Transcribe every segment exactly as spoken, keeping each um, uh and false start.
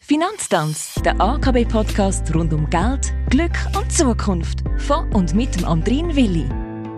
Finanztanz, der A K B-Podcast rund um Geld, Glück und Zukunft. Von und mit dem Andrin Willi.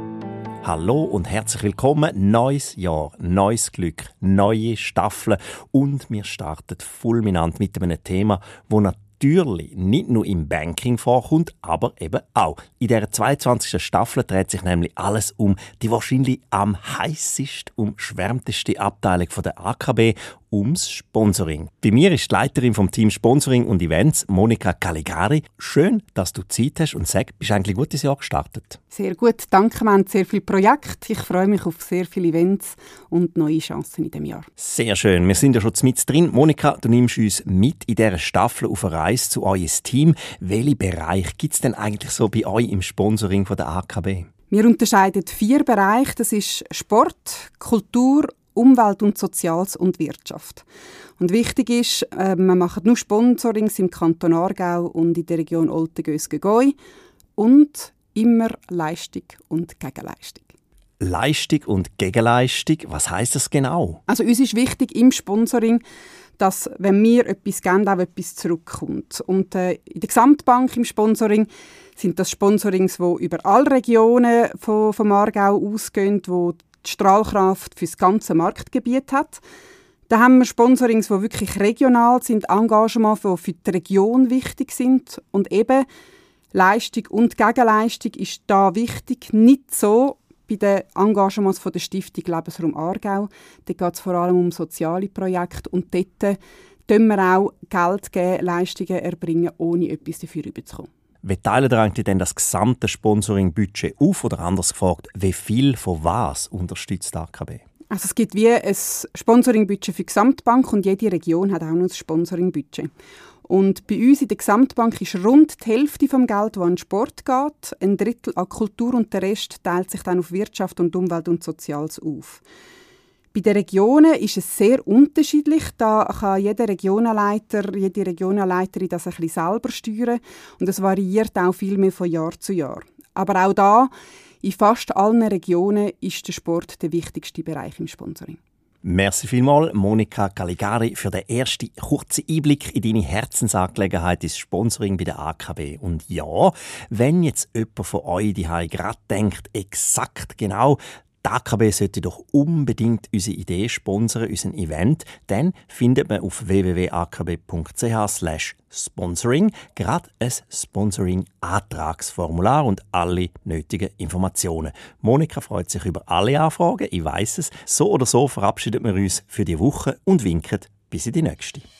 Hallo und herzlich willkommen. Neues Jahr, neues Glück, neue Staffeln und wir starten fulminant mit einem Thema, das natürlich nicht nur im Banking vorkommt, aber eben auch. In dieser zweiundzwanzigsten Staffel dreht sich nämlich alles um die wahrscheinlich am heißeste, umschwärmteste Abteilung der A K B, ums Sponsoring. Bei mir ist die Leiterin vom Team Sponsoring und Events, Monika Caligari. Schön, dass du Zeit hast und sag, bist du eigentlich ein gutes Jahr gestartet? Sehr gut, danke. Wir haben sehr viele Projekte. Ich freue mich auf sehr viele Events und neue Chancen in diesem Jahr. Sehr schön. Wir sind ja schon mit drin. Monika, du nimmst uns mit in dieser Staffel auf eine Reise zu eurem Team. Welche Bereiche gibt es denn eigentlich so bei euch im Sponsoring von der A K B? Wir unterscheiden vier Bereiche. Das ist Sport, Kultur, Umwelt und Soziales und Wirtschaft. Und wichtig ist, äh, wir machen nur Sponsorings im Kanton Aargau und in der Region Olten-Gös-Gägoi und immer Leistung und Gegenleistung. Leistung und Gegenleistung, was heisst das genau? Also uns ist wichtig im Sponsoring, dass, wenn wir etwas geben, auch etwas zurückkommt. Und äh, in der Gesamtbank im Sponsoring sind das Sponsorings, die über alle Regionen von, vom Aargau ausgehen, wo die Strahlkraft für das ganze Marktgebiet hat. Da haben wir Sponsorings, die wirklich regional sind, Engagements, die für die Region wichtig sind. Und eben Leistung und Gegenleistung ist da wichtig. Nicht so bei den Engagements von der Stiftung Lebensraum Aargau. Da geht es vor allem um soziale Projekte. Und dort können wir auch Geld geben, Leistungen erbringen, ohne etwas dafür überzukommen. Wie teilen ihr eigentlich denn das gesamte Sponsoring-Budget auf? Oder anders gefragt, wie viel von was unterstützt die A K B? Also es gibt wie ein Sponsoring-Budget für die Gesamtbank und jede Region hat auch noch ein Sponsoring-Budget. Und bei uns in der Gesamtbank ist rund die Hälfte vom Geld, das an Sport geht, ein Drittel an Kultur und der Rest teilt sich dann auf Wirtschaft und Umwelt und Soziales auf. Bei den Regionen ist es sehr unterschiedlich. Da kann jeder Regionenleiter, jede Regionenleiterin das ein bisschen selber steuern. Und es variiert auch viel mehr von Jahr zu Jahr. Aber auch da, in fast allen Regionen, ist der Sport der wichtigste Bereich im Sponsoring. Merci vielmals, Monika Caligari, für den ersten kurzen Einblick in deine Herzensangelegenheit ins Sponsoring bei der A K B. Und ja, wenn jetzt jemand von euch daheim gerade denkt, exakt genau, die A K B sollte doch unbedingt unsere Idee sponsern, unseren Event, dann findet man auf w w w punkt a k b punkt c h slash sponsoring gerade ein Sponsoring-Antragsformular und alle nötigen Informationen. Monika freut sich über alle Anfragen, ich weiss es. So oder so verabschieden wir uns für die Woche und winken bis in die nächste.